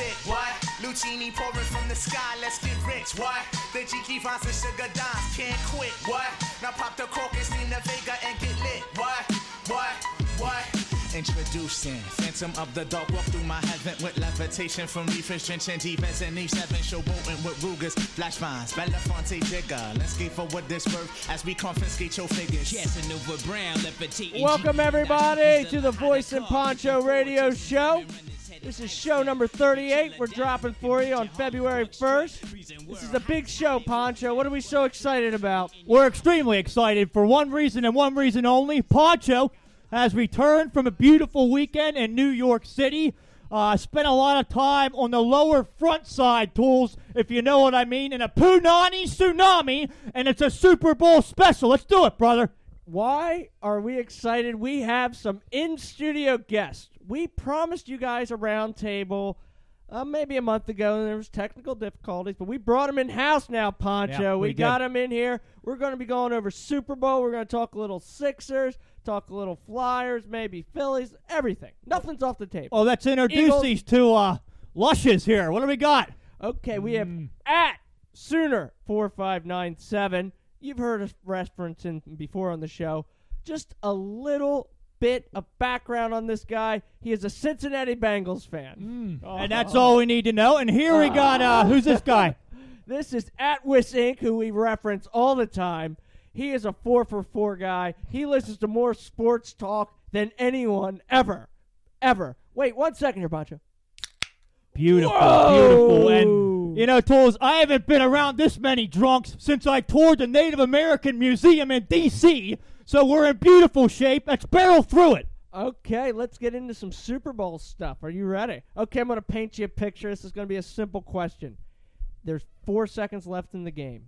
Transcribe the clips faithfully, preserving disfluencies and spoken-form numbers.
sick, what? Lucini pouring from the sky, let's get rich, what? The G Vines and Sugar Dimes can't quit, what? Now pop the cork and Nina Vega and get lit, what? What? What? Introducing Phantom of the Dark, walk through my heaven with levitation from reefers, drenching defense and E seven, showboating with Rugers, flash vines, Belafonte Jigger. Let's skate for what this worth as we confiscate your figures. Casanova Brown, levitating. Welcome everybody to the Voice and Poncho Radio Show. This is show number thirty-eight. We're dropping for you on February first. This is a big show, Poncho. What are we so excited about? We're extremely excited for one reason and one reason only. Poncho has returned from a beautiful weekend in New York City. Uh, spent a lot of time on the lower front side, Tools, if you know what I mean, in a Punani tsunami, and it's a Super Bowl special. Let's do it, brother. Why are we excited? We have some in-studio guests. We promised you guys a round table uh, maybe a month ago, and there was technical difficulties, but we brought them in-house now, Poncho. Yeah, we we got did. them in here. We're going to be going over Super Bowl. We're going to talk a little Sixers, talk a little Flyers, maybe Phillies, everything. Nothing's off the table. Oh, let's introduce Eagles. these two uh, lushes here. What do we got? Okay, we have Mm. at Sooner four five nine seven. You've heard us referencing before on the show. Just a little bit of background on this guy. He is a Cincinnati Bengals fan. Mm. And that's all we need to know. And here we got, uh, who's this guy? This is Atwis Incorporated, who we reference all the time. He is a four for four guy. He listens to more sports talk than anyone ever. Ever. Wait, one second here, Pancho. Beautiful, Whoa! beautiful. And, you know, Tools, I haven't been around this many drunks since I toured the Native American Museum in D C, so we're in beautiful shape. Let's barrel through it. Okay, let's get into some Super Bowl stuff. Are you ready? Okay, I'm going to paint you a picture. This is going to be a simple question. There's four seconds left in the game.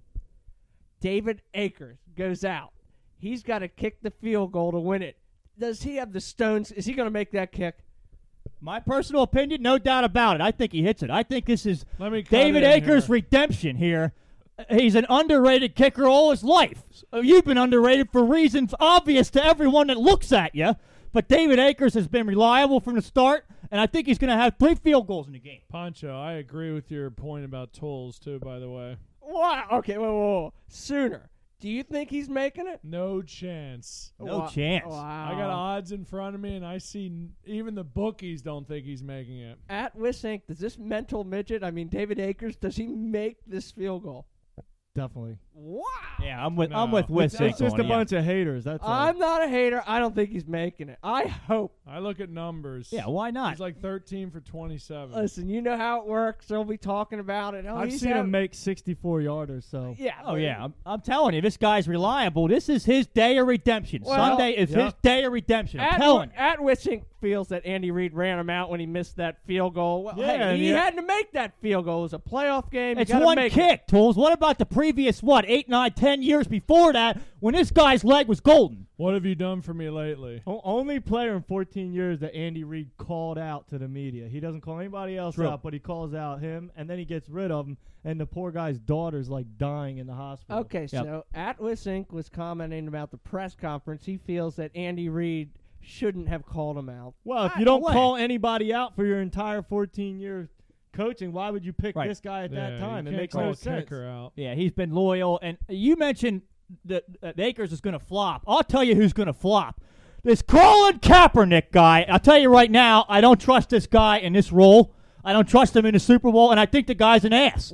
David Akers goes out. He's got to kick the field goal to win it. Does he have the stones? Is he going to make that kick? My personal opinion, no doubt about it. I think he hits it. I think this is Let me cut David in Akers' here. redemption here. He's an underrated kicker all his life. So you've been underrated for reasons obvious to everyone that looks at you. But David Akers has been reliable from the start, and I think he's going to have three field goals in the game. Poncho, I agree with your point about tolls, too, by the way. Wow. Okay, whoa, whoa, whoa. Sooner. Do you think he's making it? No chance. No Wow. chance. Wow. I got odds in front of me, and I see n- even the bookies don't think he's making it. At Wissink, does this mental midget, I mean David Akers, does he make this field goal? Definitely. Wow. Yeah, I'm with No. I'm with It's, Wissink it's just on a it, bunch of haters. That's all. I'm not a hater. I don't think he's making it. I hope. I look at numbers. Yeah, why not? He's like thirteen for twenty-seven. Listen, you know how it works. They'll be talking about it. Oh, I've he's seen having- him make sixty-four yarders. So Yeah. Oh, yeah. I'm, I'm telling you, this guy's reliable. This is his day of redemption. Well, Sunday is yeah. his day of redemption. I'm At, telling you. at Wissink feels that Andy Reid ran him out when he missed that field goal. Well, Yeah, hey, he yeah. had to make that field goal. It was a playoff game. It's you gotta one make kick, It. Tools. What about the previous, what, eight, nine, ten years before that when this guy's leg was golden? What have you done for me lately? O- only player in fourteen years that Andy Reid called out to the media. He doesn't call anybody else True. out, but he calls out him, and then he gets rid of him, and the poor guy's daughter's like dying in the hospital. Okay, Yep. so at Wissink was commenting about the press conference. He feels that Andy Reid shouldn't have called him out. Well, if Ah, you don't no way. call anybody out for your entire fourteen years coaching, why would you pick Right. this guy at Yeah, that time? You It can't makes call no a sense. kicker out. Yeah, he's been loyal. And you mentioned that uh, Akers is going to flop. I'll tell you who's going to flop. This Colin Kaepernick guy. I'll tell you right now, I don't trust this guy in this role. I don't trust him in the Super Bowl, and I think the guy's an ass.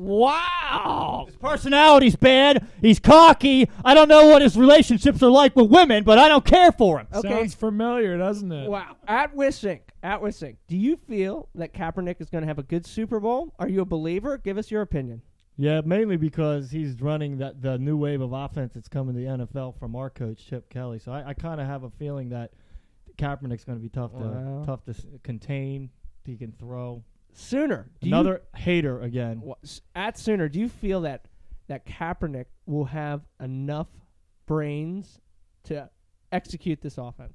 Wow. His personality's bad. He's cocky. I don't know what his relationships are like with women, but I don't care for him. Okay. Sounds familiar, doesn't it? Wow. At Wissink, at Wissink, do you feel that Kaepernick is going to have a good Super Bowl? Are you a believer? Give us your opinion. Yeah, mainly because he's running that the new wave of offense that's coming to the N F L from our coach Chip Kelly. So I, I kind of have a feeling that Kaepernick's going to be tough to Wow. tough to s- contain. He can throw. Sooner. Do Another hater again. You, wha- at Sooner, do you feel that that Kaepernick will have enough brains to execute this offense?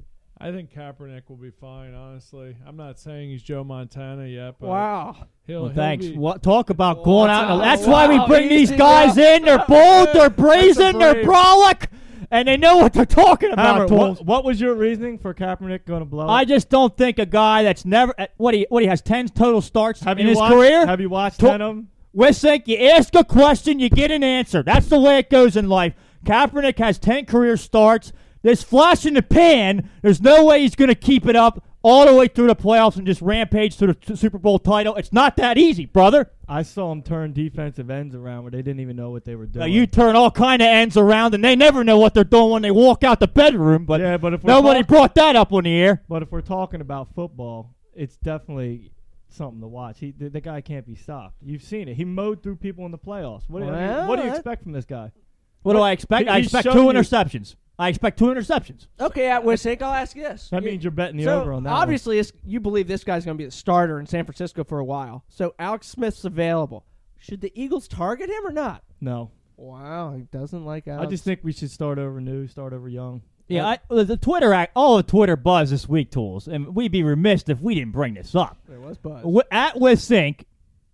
I think Kaepernick will be fine, honestly. I'm not saying he's Joe Montana yet, but Wow. he'll, Well, he'll thanks. be- What, talk about going out. Wow, That's why we wow, bring these easy guys now. in. They're bold. They're brazen. They're brave. brolic. and they know what they're talking about. Hammer, Tools. what, what was your reasoning for Kaepernick going to blow? I just don't think a guy that's never what he what he has ten total starts have in you his watched, career. Have you watched To- ten of them? Wissink, you ask a question, you get an answer. That's the way it goes in life. Kaepernick has ten career starts. This flash in the pan, there's no way he's going to keep it up all the way through the playoffs and just rampage to the t- Super Bowl title. It's not that easy, brother. I saw him turn defensive ends around where they didn't even know what they were doing. Now, you turn all kind of ends around, and they never know what they're doing when they walk out the bedroom. But, yeah, but if we're nobody talk- brought that up on the air. But if we're talking about football, it's definitely something to watch. He, the, the guy can't be stopped. You've seen it. He mowed through people in the playoffs. What do, you- I mean, Well, what do you that- expect from this guy? What do I expect? He- I he's expect shown two you- interceptions. I expect two interceptions. Okay, at Wissink, I'll ask you this. That You- means you're betting the so over on that one. obviously, it's, you believe this guy's going to be the starter in San Francisco for a while. So Alex Smith's available. Should the Eagles target him or not? No. Wow, he doesn't like Alex. I just think we should start over new, start over young. Yeah, I, well, the Twitter act, all the Twitter buzz this week, Tools, and we'd be remiss if we didn't bring this up. There was buzz. W- At Wissink,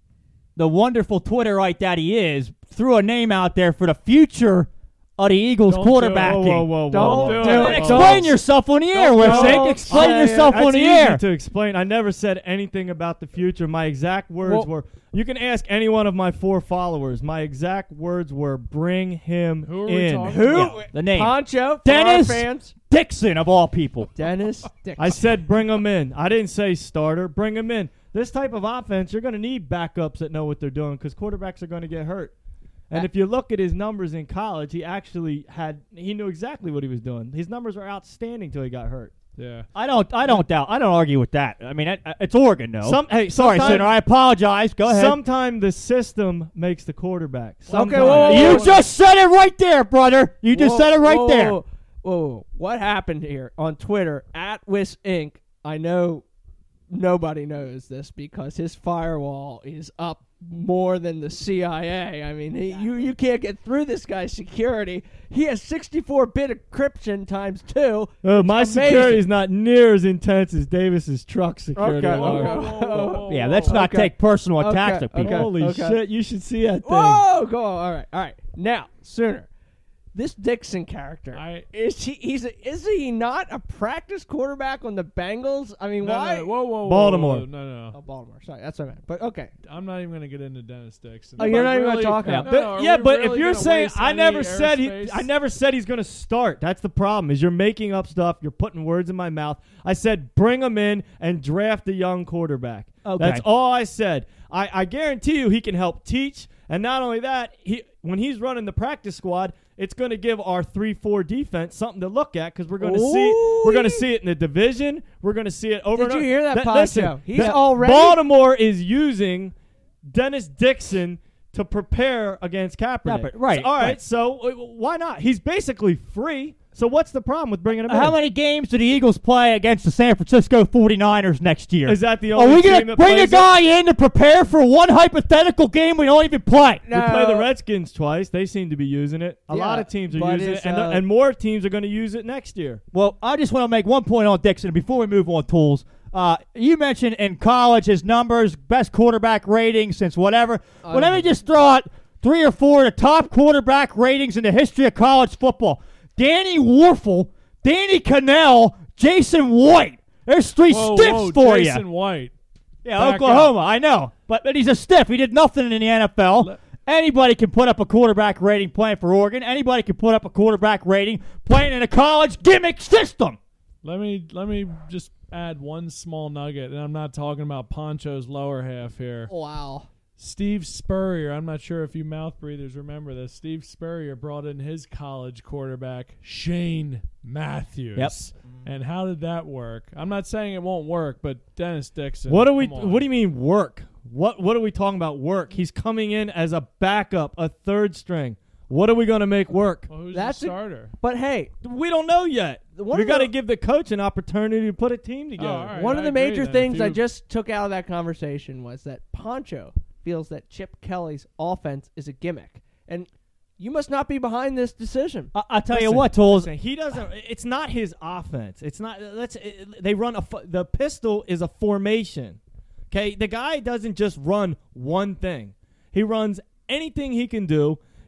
the wonderful Twitterite that he is, threw a name out there for the future of the Eagles Don't do it. quarterback. Whoa, whoa, whoa, Don't whoa. do whoa, it. whoa. Explain yourself on the air, Don't- Wissink. don't Explain say it. yourself That's on the easy air. to explain. I never said anything about the future. My exact words Well- were, you can ask any one of my four followers. My exact words were, bring him Who are we in. talking Who? about? Yeah, the name. Poncho, for Dennis our fans. Dixon, of all people. Dennis Dixon. I said bring him in. I didn't say starter. Bring him in. This type of offense, you're going to need backups that know what they're doing because quarterbacks are going to get hurt. And Uh, if you look at his numbers in college, he actually had he knew exactly what he was doing. His numbers were outstanding till he got hurt. Yeah. I don't. I don't doubt. I don't argue with that. I mean, it, it's Oregon, though. Some, hey, Sorry, sometime- Sinner. I apologize. Go ahead. Sometime the system makes the quarterback. Sometime. whoa, whoa, you whoa. just said it right there, brother. You just Whoa, said it right whoa, there. Whoa, whoa, whoa. What happened here on Twitter at Wiss Incorporated? I know nobody knows this because his firewall is up more than the C I A. I mean, he, you you can't get through this guy's security. He has sixty-four bit encryption times two. Uh, my Amazing. security is not near as intense as Davis's truck security. Okay, alarm. okay. Whoa, whoa, whoa, Yeah, whoa, let's whoa. not Okay. take personal attacks Okay, to people. okay. Holy shit! You should see that thing. Whoa, go on. All right, all right. Now, Sooner, this Dixon character I- is he? He's a, is he not a practice quarterback on the Bengals? I mean, No, why? no, whoa, whoa, whoa, Baltimore. whoa, No, no. Oh, Baltimore. Sorry, that's what I meant. But okay. I'm not even going to get into Dennis Dixon. Oh, you're But not even gonna really- talk no, about no, it. are yeah, we but really if you're gonna saying waste I any never said he, airspace? I never said he's going to start. That's the problem. Is you're making up stuff. You're putting words in my mouth. I said bring him in and draft a young quarterback. Okay. That's all I said. I, I guarantee you he can help teach, and not only that, he when he's running the practice squad, it's going to give our three four defense something to look at because we're going to see Ooh, we're going to you- see it in the division. We're going to see it over. Did and you over. hear that, Th- Poncho? listen, He's that already- Baltimore is using Dennis Dixon to prepare against Kaepernick. Yeah, but- right, So, all right, right. so uh, why not? He's basically free. So what's the problem with bringing him How in? many games do the Eagles play against the San Francisco forty-niners next year? Is that the Are only we team going to that bring a plays it? guy in to prepare for one hypothetical game we don't even play? We play the No. Redskins twice. They seem to be using it. A Yeah, lot of teams are but using it, it's, and, uh, and more teams are going to use it next year. Well, I just want to make one point on Dixon before we move on, Tools. Uh, you mentioned in college his numbers, best quarterback rating since whatever. Well, let me just throw out three or four of the top quarterback ratings in the history of college football. Danny Warfel, Danny Cannell, Jason White. There's three Whoa, stiffs whoa, for Jason you. White. Yeah, back Oklahoma, I know. But, but he's a stiff. He did nothing in the N F L. Let- Anybody can put up a quarterback rating playing for Oregon. Anybody can put up a quarterback rating playing in a college gimmick system. Let me let me just add one small nugget, and I'm not talking about Poncho's lower half here. Wow. Steve Spurrier, I'm not sure if you mouth breathers remember this. Steve Spurrier brought in his college quarterback, Shane Matthews. Yep. And how did that work? I'm not saying it won't work, but Dennis Dixon. What do we? come on. What do you mean work? What What are we talking about? Work? He's coming in as a backup, a third string. What are we going to make work? Well, who's That's a- the starter? But hey, We don't know yet. One We of got to the- give the coach an opportunity to put a team together. all right. one of I the agree major then. things If I you- just took out of that conversation was that Poncho feels that Chip Kelly's offense is a gimmick. And you must not be behind this decision. I, I tell you Listen, what, Tools. listen, he doesn't. It's not his offense. It's not. Let's. It, they run a. fu- The pistol is a formation. Okay, the guy doesn't just run one thing. He runs anything he can do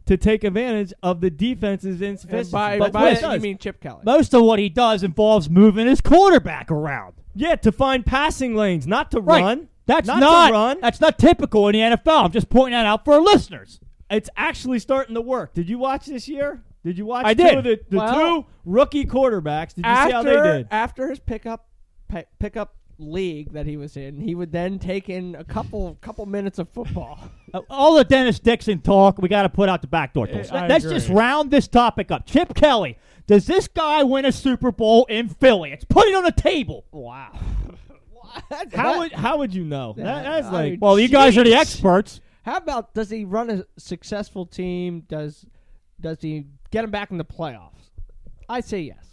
to take advantage of the defense's And insufficiency. by That's by what it that, you does. mean Chip Kelly. Most of what he does involves moving his quarterback around. Yeah, to find passing lanes, not to Right. run. That's not, not, to run. that's not typical in the N F L. I'm just pointing that out for our listeners. It's actually starting to work. Did you watch this year? Did you watch I two did. of the, the Well, two rookie quarterbacks? Did you after, see how they did? After his pickup pi- pickup league that he was in, he would then take in a couple couple minutes of football. Uh, all the Dennis Dixon talk, we got to put out the back door. Tools. I Let's agree. just round this topic up. Chip Kelly, does this guy win a Super Bowl in Philly? It's put it on the table. Wow. How would how would you know? Yeah, That, that's I like mean, Well, you guys are the Jeez. experts. How about does he run a successful team? Does does he get him back in the playoffs? I say yes.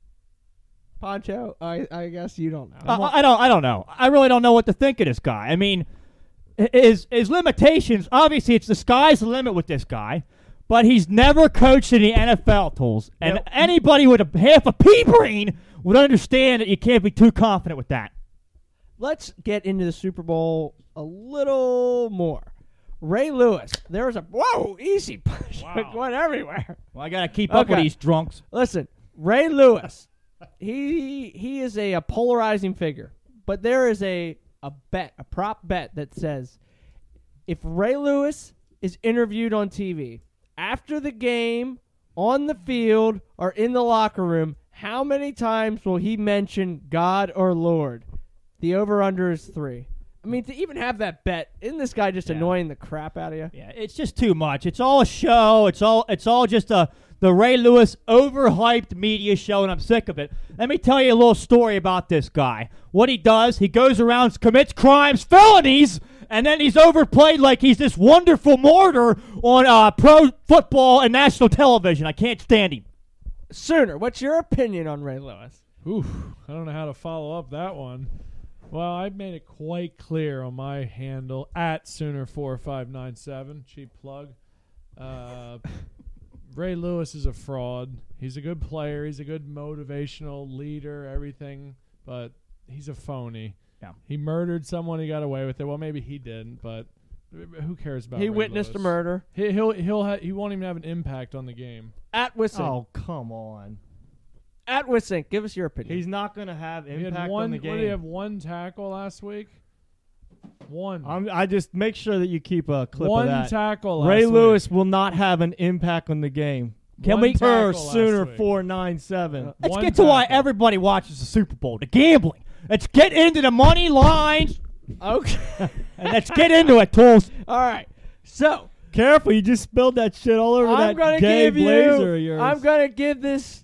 Poncho, I I guess you don't know. I, I don't. I don't know. I really don't know what to think of this guy. I mean, his his limitations. Obviously, it's the sky's the limit with this guy. But he's never coached in the N F L, Tools, and Nope. anybody with a half a pea brain would understand that you can't be too confident with that. Let's get into the Super Bowl a little more. Ray Lewis, there was a whoa easy push going everywhere. Well, I got to keep up with Okay. these drunks. Listen, Ray Lewis, he he is a, a polarizing figure, but there is a a bet, a prop bet that says if Ray Lewis is interviewed on T V after the game, on the field, or in the locker room, how many times will he mention God or Lord? The over-under is three. I mean, to even have that bet, isn't this guy just Yeah. annoying the crap out of you? Yeah, it's just too much. It's all a show. It's all it's all just a the Ray Lewis overhyped media show, and I'm sick of it. Let me tell you a little story about this guy. What he does, he goes around, commits crimes, felonies, and then he's overplayed like he's this wonderful martyr on uh, pro football and national television. I can't stand him. Sooner, what's your opinion on Ray Lewis? Oof, I don't know how to follow up that one. Well, I've made it quite clear on my handle at Sooner four five nine seven. Cheap plug. Uh, Ray Lewis is a fraud. He's a good player. He's a good motivational leader. Everything, but he's a phony. Yeah. He murdered someone. He got away with it. Well, maybe he didn't, but who cares about? He Ray witnessed Lewis? a murder. He, he'll he'll ha- he won't even have an impact on the game. At Wissink. oh come on. At Wissink, give us your opinion. He's not going to have He had impact one. on the What did he have? game. One tackle last week. One. I'm, I just make sure that you keep a clip one of that. tackle. Ray last Lewis Week. will not have an impact on the game. Can One we- Per tackle last Sooner week. four nine seven. Let's One get to why tackle. everybody watches the Super Bowl, the gambling. Let's get into the money lines, Okay. and let's get into it, Tools. All right. So, Careful, you just spilled that shit all over I'm that going to gay give blazer of you yours. I'm going to give this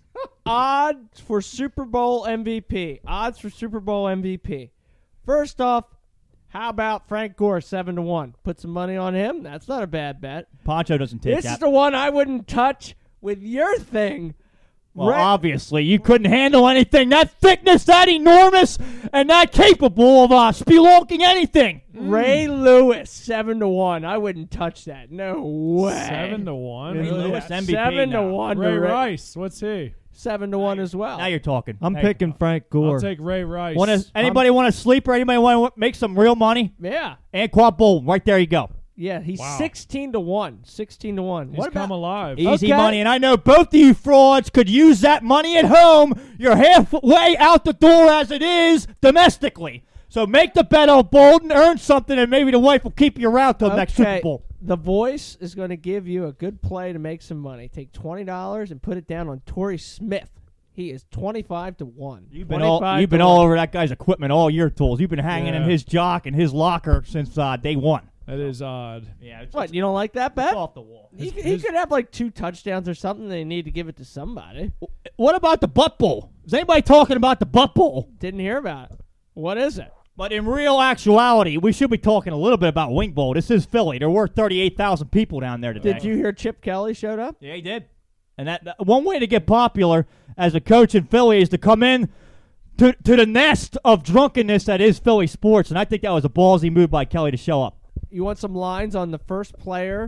odds for Super Bowl M V P. Odds for Super Bowl M V P. First off, how about Frank Gore seven to one? Put some money on him. That's not a bad bet. Poncho doesn't take This that. is the one I wouldn't touch with your thing. Well, Ray- obviously, you couldn't handle anything that thickness, that enormous, and that capable of uh, spelunking anything. Ray Lewis seven to one. I wouldn't touch that. No way. Seven to one. Ray Really? Lewis, M V P Seven to now. one. Ray to Ray- Rice. What's he? Seven to one as well. Now you're talking. I'm Now you're picking talking. Frank Gore. I'll take Ray Rice. Wanna, anybody want to sleep or anybody want to make some real money? Yeah. Anquan Bolden, right there you go. Yeah, he's Wow. sixteen to one. Sixteen to one. He's what come about alive. Easy Okay. money, and I know both of you frauds could use that money at home. You're halfway out the door as it is domestically. So make the bet on Bolden, earn something, and maybe the wife will keep you around till next Super Okay, Bowl. The Voice is going to give you a good play to make some money. Take twenty dollars and put it down on Torrey Smith. He is twenty-five to one. You've been all twenty-five you've to been all one. over that guy's equipment all year, Tools. You've been hanging in Yeah. his jock and his locker since uh, day one. That is odd. Yeah, it's, What, you don't like that bet? off the wall. He, His- he his- could have like two touchdowns or something. They need to give it to somebody. What about the Butt Bowl? Is anybody talking about the Butt Bowl? Didn't hear about it. What is it? But in real actuality, we should be talking a little bit about Wing Bowl. This is Philly. There were thirty-eight thousand people down there today. Did you hear Chip Kelly showed up? Yeah, he did. And that, that one way to get popular as a coach in Philly is to come in to to the nest of drunkenness that is Philly sports. And I think that was a ballsy move by Kelly to show up. You want some lines on the first player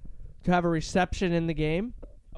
to have a reception in the game?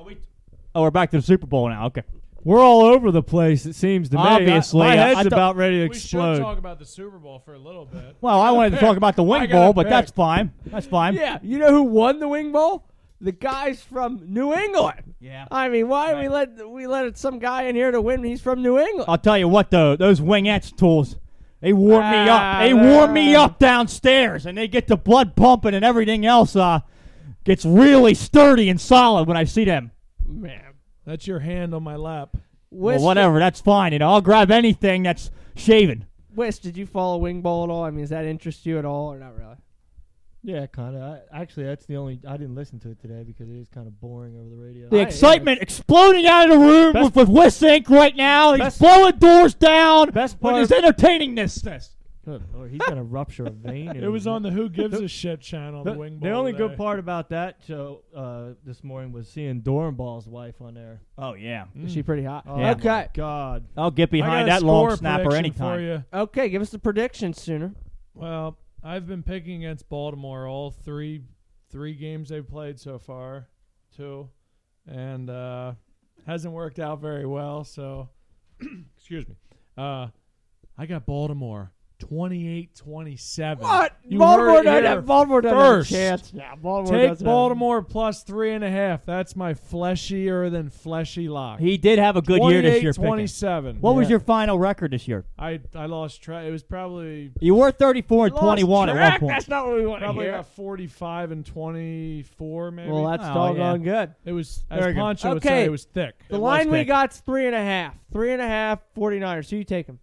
Oh, we're back to the Super Bowl now. Okay. We're all over the place, it seems to me. I- Obviously, my I- head's I thought- about ready to We should explode. talk about the Super Bowl for a little bit. Well, I wanted to talk about the I Wing gotta Bowl, but pick. that's fine. That's fine. Yeah. You know who won the Wing Bowl? The guy's from New England. Yeah. I mean, why we let we let some guy in here to win? He's from New England. I'll tell you what, though, those wingettes tools, they warm me up. Ah, They warm me up downstairs, and they get the blood pumping, and everything else uh, gets really sturdy and solid when I see them. Man, That's your hand on my lap. Wish, Well, whatever, that's fine. You know, I'll grab anything that's shaven. Wish, did you follow Wing Bowl at all? I mean, does that interest you at all, or not really? Yeah, kind of. Actually, that's the only. I didn't listen to it today because it is kind of boring over the radio. The I- excitement exploding out of the room Best- with, with Wissink right now. He's Best- blowing doors down Best with part- his entertainingness. Good Lord, he's gonna rupture a vein. It was on the Who Gives a Shit channel. The, The, wing the ball only today. good part about that show uh, this morning was seeing Dorenball's wife on there. Oh, yeah. Mm. Is she pretty hot? Oh, Yeah. my Okay. God. I'll get I behind got a that long score snapper prediction for anytime. you. Okay, give us the prediction sooner. Well, I've been picking against Baltimore all three three games they've played so far, two, and uh, hasn't worked out very well. So, excuse me. Uh, I got Baltimore twenty-eight twenty-seven. What? You Baltimore heard it doesn't here have Baltimore doesn't first. have a chance. Yeah, Baltimore Take doesn't have- Baltimore plus three and a half. That's my fleshier than fleshy lock. He did have a good year this year picking. twenty-seven. What was Yeah. your final record this year? I I lost track. It was probably You were thirty-four and Lost twenty-one at one track. point. That's not what we want to probably hear. got forty-five and twenty-four maybe. Well, that's Oh, doggone good. it was Very as good. Poncho would Okay. say, it was thick. The It was line we thick. got's three and a half. Three and a half, 49ers. Who you taking?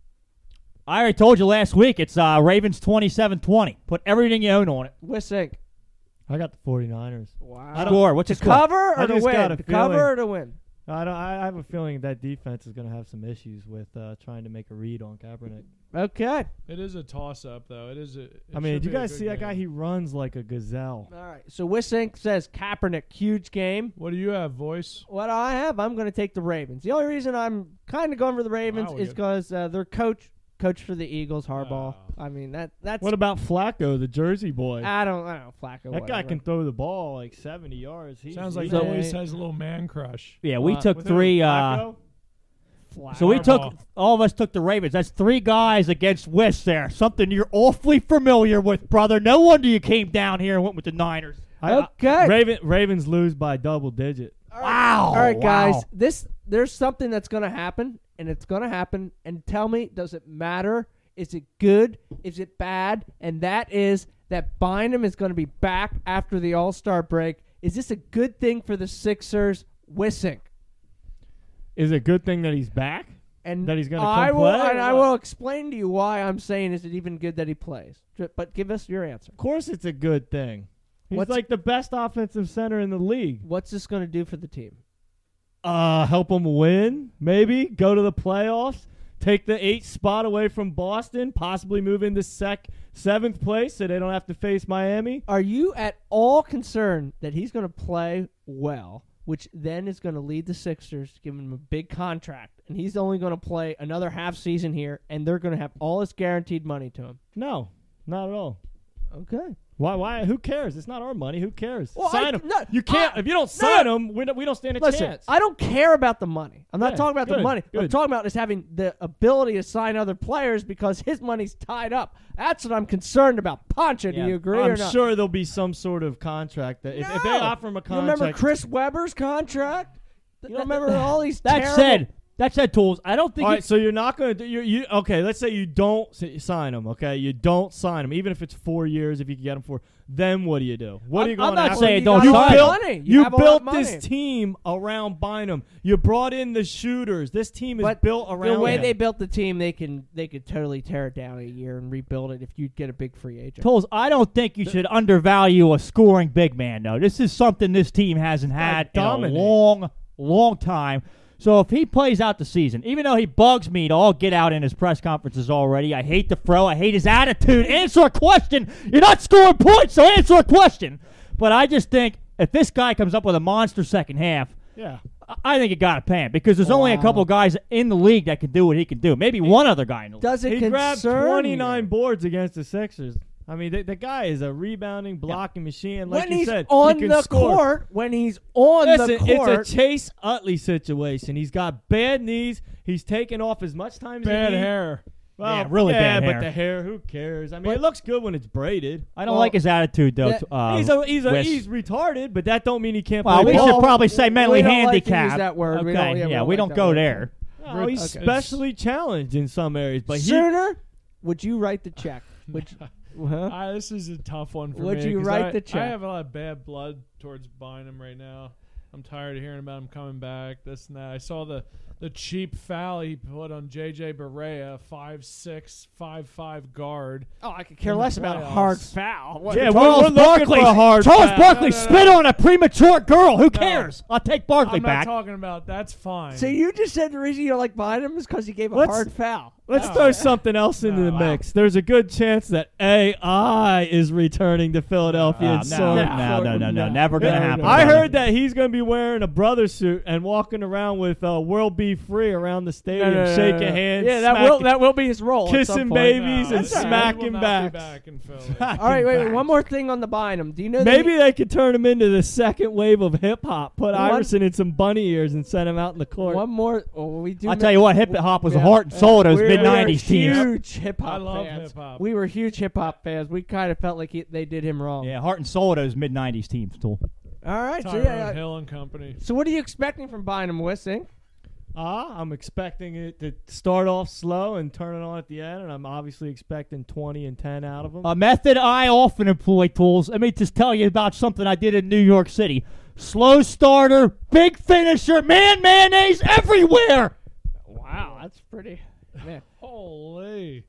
I already told you last week it's uh, Ravens twenty-seven twenty. Put everything you own on it. Wissink. I got the 49ers. Wow. Score. What's To the score? cover or I to just got win? a To cover feeling- or to win? I don't. I have a feeling that defense is going to have some issues with uh, trying to make a read on Kaepernick. Okay. It is a toss-up, though. It is. A, it I mean, should did you be a guys good see that game. guy? He runs like a gazelle. All right. So Wissink says Kaepernick, huge game. What do you have, voice? What I have, I'm going to take the Ravens. The only reason I'm kind of going for the Ravens Wow, is good. because uh, their coach, coach for the Eagles, Harbaugh. Oh. I mean that that's. What about Flacco, the Jersey boy? I don't. I don't know, Flacco. that guy whatever. can throw the ball like seventy yards. He's, Sounds like he's he So- always has a little man crush. Yeah, we Uh, took with who? three. Uh, Flacco? so we Harbaugh. took all of us took the Ravens. That's three guys against Wiss there. Something you're awfully familiar with, brother. No wonder you came down here and went with the Niners. I- Okay. Raven, Ravens lose by double digit. Wow. All right, guys. wow. This there's something that's going to happen, and it's going to happen. And tell me, does it matter? Is it good? Is it bad? And that is that Bynum is going to be back after the All-Star break. Is this a good thing for the Sixers? Wissink. Is it a good thing that he's back? And That he's gonna come I will, play, or and I what? will explain to you why I'm saying is it even good that he plays. Ju- But give us your answer. Of course, it's a good thing. He's What's- like the best offensive center in the league. What's this going to do for the team? Uh, help them win, maybe go to the playoffs, take the eighth spot away from Boston, possibly move into sec seventh place so they don't have to face Miami. Are you at all concerned that he's going to play well, which then is going to lead the Sixers to give him a big contract, and he's only going to play another half season here, and they're going to have all this guaranteed money to him? No, not at all. Okay. Why? Why? Who cares? It's not our money. Who cares? Well, sign I- him. no, you can't. I- if you don't no, sign no. him, we don't, we don't stand a Listen, chance. I don't care about the money. I'm not Yeah, talking about the good, money. What I'm good. talking about is having the ability to sign other players because his money's tied up. That's what I'm concerned about. Poncho, do Yeah, you agree I'm or not? sure there'll be some sort of contract that if, if they No. offer him a You contract. remember Chris Webber's contract? You don't remember all these That terrible... said, that said, tools. I don't think. All he- right, so you're not going to do you, you okay? Let's say you don't s- sign him. Okay, you don't sign him, even if it's four years. If you can get him for, then what do you do? What are you I'm- going I'm not after? saying you don't got You all that sign him. built, money. You you have all that built money. this team around Bynum. You brought in the shooters. This team is But built around the way him. they built the team, they can they could totally tear it down in a year and rebuild it if you get a big free agent. Tools, I don't think you should undervalue a scoring big man, though. This is something this team hasn't had in a dominate. long, long time. So if he plays out the season, even though he bugs me to all get out in his press conferences already, I hate the fro, I hate his attitude. Answer a question. You're not scoring points, so answer a question. But I just think if this guy comes up with a monster second half, yeah. I- I think you got to pay him because there's only a Wow. couple guys in the league that can do what he can do. Maybe one other guy in the league. Does it He grabbed concern twenty-nine you? boards against the Sixers. I mean, the, the guy is a rebounding, blocking machine. Like when you he's said, on he can the score. court? When he's on Listen, the court, it's a Chase Utley situation. He's got bad knees. He's taking off as much time as Bad he needs. hair. Well, Yeah, really yeah, bad but hair. the hair, who cares? I mean, But- it looks good when it's braided. I don't Well, like his attitude though. that- t- uh, he's a, he's a, Wes. he's retarded, but that don't mean he can't well, play we ball. should probably say mentally we don't like to use handicapped. that word. Okay, We don't- yeah, yeah, we we don't don't like go that word. there. No, he's Okay. specially challenged in some areas, but he, Sooner, would you write the check? Would you, huh? I, this is a tough one for Would me. you 'cause write I, the check? I have a lot of bad blood towards Bynum right now. I'm tired of hearing about him coming back, this and that. I saw the, the cheap foul he put on J J Barea, five six, five five guard. Oh, I could care in the less about a playoffs. hard foul. What- Yeah, Charles we're, we're looking Barkley. for a hard Charles foul. Barkley No, no, spit no. on a premature girl. Who cares? I'll take Barkley I'm not back. talking about that's fine. So you just said the reason you don't like Bynum is because he gave a Let's- hard foul. Let's No. throw something else into No. the Wow. mix. There's a good chance that A I is returning to Philadelphia. Oh, in no, some no, no, no, no, no, never gonna No, happen. no, I no. heard that he's going to be wearing a brother suit and walking around with uh, World Be Free around the stadium, No, no, no, shaking no, no. hands, Yeah, that smacking, will that will be his role. at some kissing point. babies No, and he will smacking not backs. Be back in Philly. All right, wait, wait. back. One more thing on the Bynum. Do you know that Maybe he- they could turn him into the second wave of hip hop. Put One- Iverson in some bunny ears and send him out in the court. one more? Oh, we do. I'll know- tell you what, hip hop was the Yeah. heart and soul of those We're- mid nineties we were teams. Huge hip hop I love fans. hip-hop. We were huge hip hop fans. We kind of felt like he, they did him wrong. Yeah, heart and soul of those mid nineties teams, Tool. All right. So Tyrone yeah. Hill and company. So what are you expecting from Bynum, Wissing? Ah, I'm expecting it to start off slow and turn it on at the end, and I'm obviously expecting twenty and ten out of him. A method I often employ, Tools. Let me just tell you about something I did in New York City. Slow starter, big finisher, man, mayonnaise everywhere. Wow, that's pretty. Man. Holy.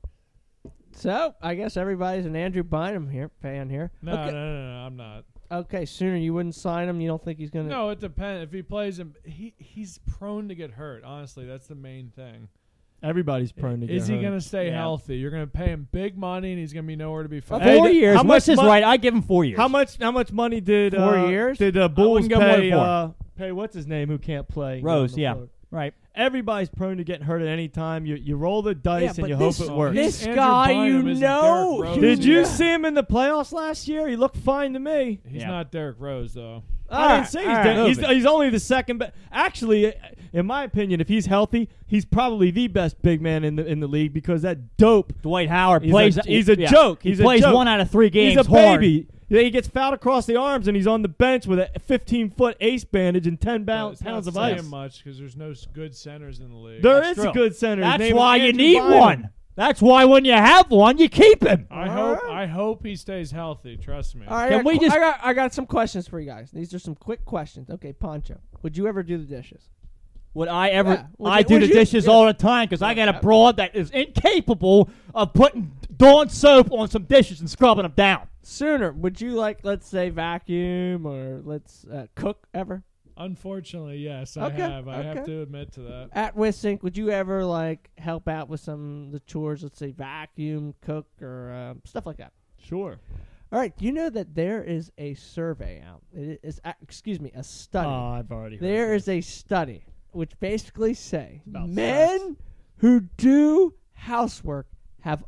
So I guess everybody's an Andrew Bynum here fan here. No, okay. no, no, no, I'm not. Okay, Sooner, you wouldn't sign him. You don't think he's gonna? No, it depends. If he plays him, he he's prone to get hurt. Honestly, that's the main thing. Everybody's prone to get Is he hurt. going to stay Yeah. healthy? You're going to pay him big money, and he's going to be nowhere to be found. Hey, Four th- years. how Wes much is mon- right. I give him four years. How much? How much money did Four uh, years? did the Bulls wouldn't go more than pay? four. Uh, pay what's his name who can't play? Rose, on the yeah. floor? Right. Everybody's prone to getting hurt at any time. You you roll the dice Yeah, and but you this- hope it Oh, works. he's This Andrew guy, Bynum you isn't know. Derrick Rose. Did you Yeah. see him in the playoffs last year? He looked fine to me. He's Yeah. not Derrick Rose, though. I didn't say he's, all dead. right. he's he's only the second best. Actually, in my opinion, if he's healthy, he's probably the best big man in the in the league because that dope. Dwight Howard He's plays. a, he's a yeah. joke. He He's plays a joke. one out of three games. He's a hard. baby. Yeah, he gets fouled across the arms and he's on the bench with a fifteen foot ace bandage and ten But pounds, it's pounds not of saying ice. much because there's no s- good centers in the league. There That's is true. a good center. His That's name is why you Andrew need Bynum. one. That's why when you have one, you keep him. I All hope. right. I hope he stays healthy. Trust me. All right, Can I got, we qu- just- I got I got some questions for you guys. These are some quick questions. Okay, Poncho, would you ever do the dishes? Would I ever? Yeah. Would I you- do would the you- dishes yeah. all the time because I got a Yeah. broad that is incapable of putting Dawn soap on some dishes and scrubbing them down. Sooner, would you like, let's say, vacuum or let's uh, cook ever? Unfortunately, yes, I Okay, have. I have okay. to admit to that. At Wissink, would you ever like help out with some of the chores? Let's say vacuum, cook, or uh, stuff like that. Sure. All right. Do you know that there is a survey out? It is, uh, excuse me, a study. Oh, I've already. Heard There this. is a study which basically say About men who do housework have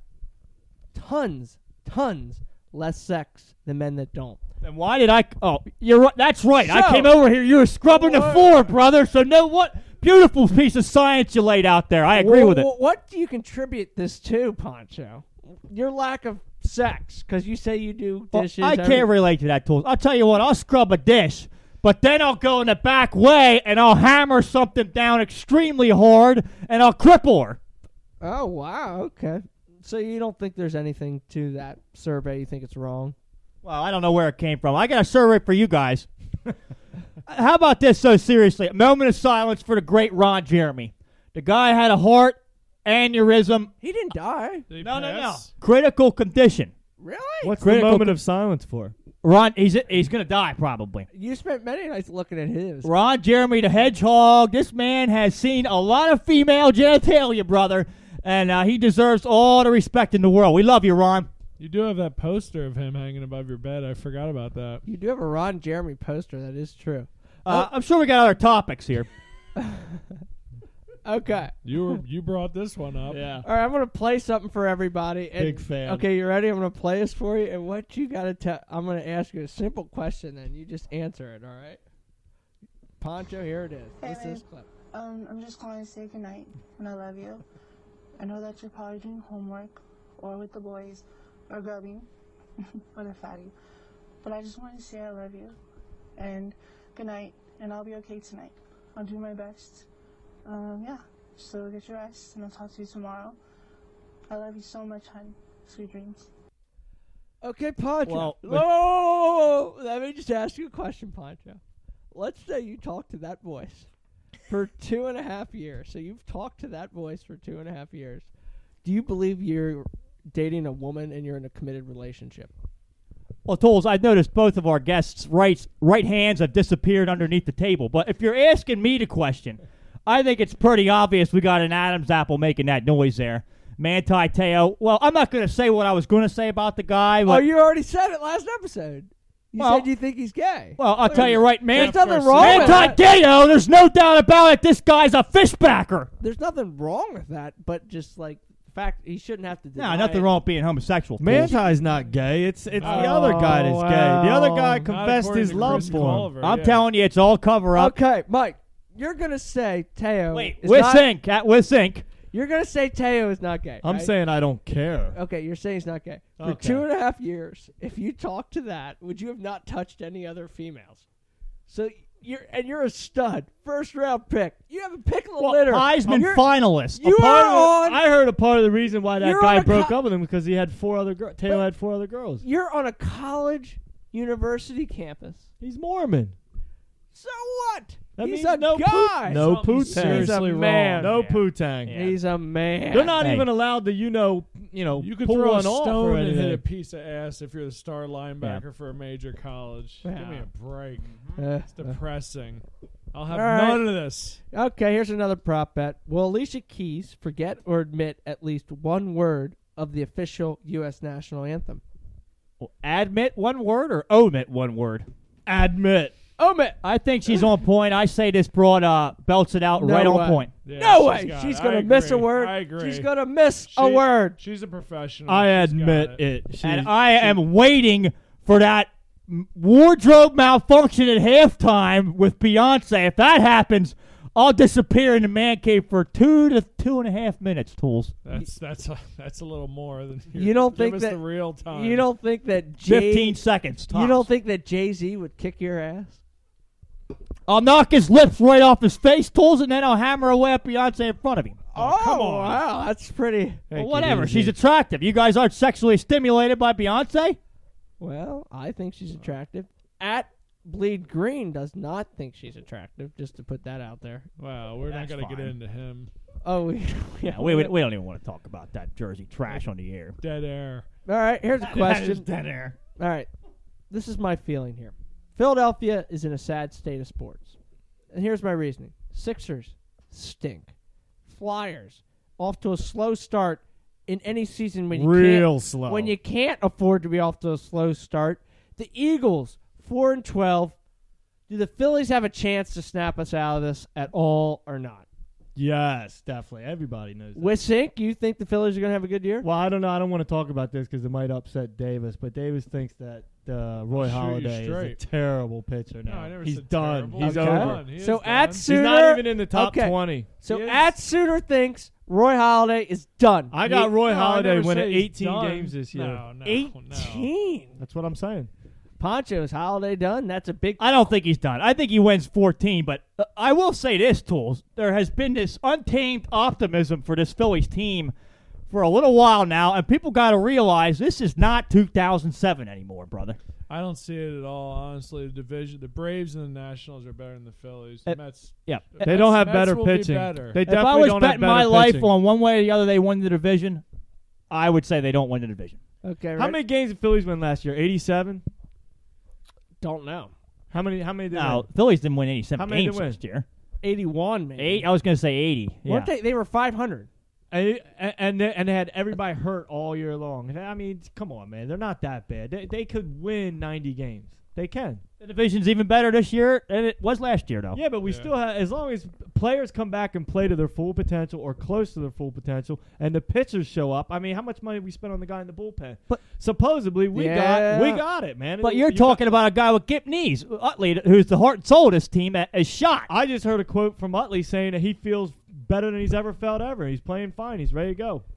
tons, tons less sex than men that don't. And why did I? Oh, you're right. That's right. I So- came over here. You were scrubbing the What? floor, brother. So know what? Beautiful piece of science you laid out there. I agree Wh- with it. wh- What do you contribute this to, Poncho? Your lack of sex, because you say you do Well, dishes. I every- can't relate to that, Tools. I'll tell you what. I'll scrub a dish, but then I'll go in the back way and I'll hammer something down extremely hard and I'll cripple her. Oh wow. Okay. So you don't think there's anything to that survey? You think it's wrong? Well, I don't know where it came from. I got a survey for you guys. How about this so seriously? A moment of silence for the great Ron Jeremy. The guy had a heart aneurysm. He didn't die. Did he No, no, no. pass? Critical condition. Really? What's critical the moment co- of silence for? Ron, he's he's going to die probably. You spent many nights looking at his. Ron Jeremy the Hedgehog. This man has seen a lot of female genitalia, brother, and uh, he deserves all the respect in the world. We love you, Ron. You do have that poster of him hanging above your bed. I forgot about that. You do have a Ron Jeremy poster. That is true. Uh, I'm sure we got other topics here. Okay. You were you brought this one up. Yeah. All right. I'm gonna play something for everybody. And, Big fan. Okay, you ready? I'm gonna play this for you. And what you gotta tell? I'm gonna ask you a simple question, and you just answer it. All right. Poncho, here it is. Hey, Listen to man. this clip. Um, I'm just calling to say goodnight and I love you. I know that you're probably doing homework or with the boys or grubbing or the fatty. But I just wanted to say I love you and good night, and I'll be okay tonight. I'll do my best. Um, yeah, so get your rest, and I'll talk to you tomorrow. I love you so much, hon. Sweet dreams. Okay, Poncho. Well, whoa, whoa, whoa, whoa. Let me just ask you a question, Poncho. Let's say you talk to that voice for two and a half years. So you've talked to that voice for two and a half years. Do you believe you're dating a woman and you're in a committed relationship? Well, Tools, I've noticed both of our guests' right, right hands have disappeared underneath the table. But if you're asking me the question, I think it's pretty obvious we got an Adam's apple making that noise there. Manti Te'o. Well, I'm not going to say what I was going to say about the guy. But Oh, you already said it last episode. You Well- said you think he's gay. Well, I'll tell you right, man. There's nothing wrong with Manti that. Te'o, there's no doubt about it. This guy's a fishbacker. There's nothing wrong with that, but just like the fact he shouldn't have to deny No, nothing it. wrong with being homosexual. Tools. Manti's not gay. It's it's Oh, the other guy that's gay. The other guy Not confessed according his to love Chris for him. Culver, I'm yeah. telling you, it's all cover up. Okay, Mike, you're gonna say Teo. Wait, is with not, sync, at with sync. You're gonna say Teo is not gay. I'm right? saying I don't care. Okay, you're saying he's not gay. For Okay. two and a half years, if you talk to that, would you have not touched any other females? So you're and you're a stud, first round pick. You have a pick of the Well, litter. Heisman You're- finalist. You A part are of the- on. I heard a part of the reason why that You're guy on a broke co- up with him because he had four other girls. Taylor But- had four other girls. You're on a college, university campus. He's Mormon. So what? That he's means a no poo- guy. no Something poo-tang. He's a seriously man. No wrong. poo-tang. Yeah. He's a man. They're not Hey. even allowed to, you know, you know, You could pull throw a one off or stone and hit anything. a piece of ass if you're the star linebacker for a major college. Give me Yeah. a break. Uh, It's depressing. I'll have All right. none of this. Okay, here's another prop bet. Will Alicia Keys forget or admit at least one word of the official U S national anthem? Well, admit one word or omit one word? Admit. Omit. I think she's on point. I say this broad uh, belts it out No right way. on point. Yeah, No she's way. got She's it. gonna I miss a agree. word. I agree. She's gonna miss a She- word. She's a professional. I She's got admit it. She- And I am waiting for that m- wardrobe malfunction at halftime with Beyonce. If that happens, I'll disappear in the man cave for two to two and a half minutes, Tools. That's that's a, that's a little more than You don't give think us that- the real time. You don't think that Jay, Fifteen seconds. Tops. You don't think that Jay Z would kick your ass? I'll knock his lips right off his face, Tools, and then I'll hammer away at Beyonce in front of him. Oh, come on. Wow, that's pretty. Well, Take it whatever. easy. She's attractive. You guys aren't sexually stimulated by Beyonce? Well, I think she's attractive. At Bleed Green does not think she's attractive. Just to put that out there. Wow, we're That's not gonna get fine. into him. Oh, we, Yeah, we, we, we don't even want to talk about that Jersey trash on the air. Dead air. All right, here's a question. dead air. All right, this is my feeling here. Philadelphia is in a sad state of sports. And here's my reasoning. Sixers stink. Flyers off to a slow start in any season when you Real can't, slow. when you can't afford to be off to a slow start. The Eagles four and twelve. Do the Phillies have a chance to snap us out of this at all or not? Yes, definitely. Everybody knows that. With Sync, you think the Phillies are going to have a good year? Well, I don't know. I don't want to talk about this because it might upset Davis, but Davis thinks that uh, Roy I'll shoot you Halladay is a straight. terrible pitcher now. No, I never He's said done. terrible. He's Okay. over. Done. He is So done. at He's Sooner, not even in the top okay. twenty. So He is. at Sooner thinks Roy Halladay is done. I got He- Roy No, I Halladay never winning said he's eighteen done. games this year. No, no, eighteen. That's what I'm saying. Poncho, is Halladay done? That's a big. I don't think he's done. I think he wins fourteen, but uh, I will say this, Tools. There has been this untamed optimism for this Phillies team for a little while now, and people got to realize this is not two thousand seven anymore, brother. no. I don't see it at all. Honestly, the division, the Braves and the Nationals are better than the Phillies. The Uh, Mets. Yeah. the They Mets- don't have Mets better will be pitching. better. They If definitely I was don't have betting better my life pitching. on one way or the other they win the division, I would say they don't win the division. Okay, How ready? many games did Phillies win last year? eighty-seven. Don't know. How many? How many did No, they win? Phillies didn't win How eighty-seven many did games they win? last year. Eighty-one, maybe. Eight. I was going to say eighty. Yeah. Weren't they? They were five hundred. And and they, and they had everybody hurt all year long. I mean, come on, man. They're not that bad. They they could win ninety games. They can. The division's even better this year than it was last year, though. Yeah, but we Yeah. still have, as long as players come back and play to their full potential or close to their full potential, and the pitchers show up. I mean, how much money we spent on the guy in the bullpen? But- supposedly we Yeah. got we got it, man. But you're You talking got- about a guy with gip knees, Utley, who's the heart and soul of this team, is shot. I just heard a quote from Utley saying that he feels better than he's ever felt ever. He's playing fine. He's ready to go.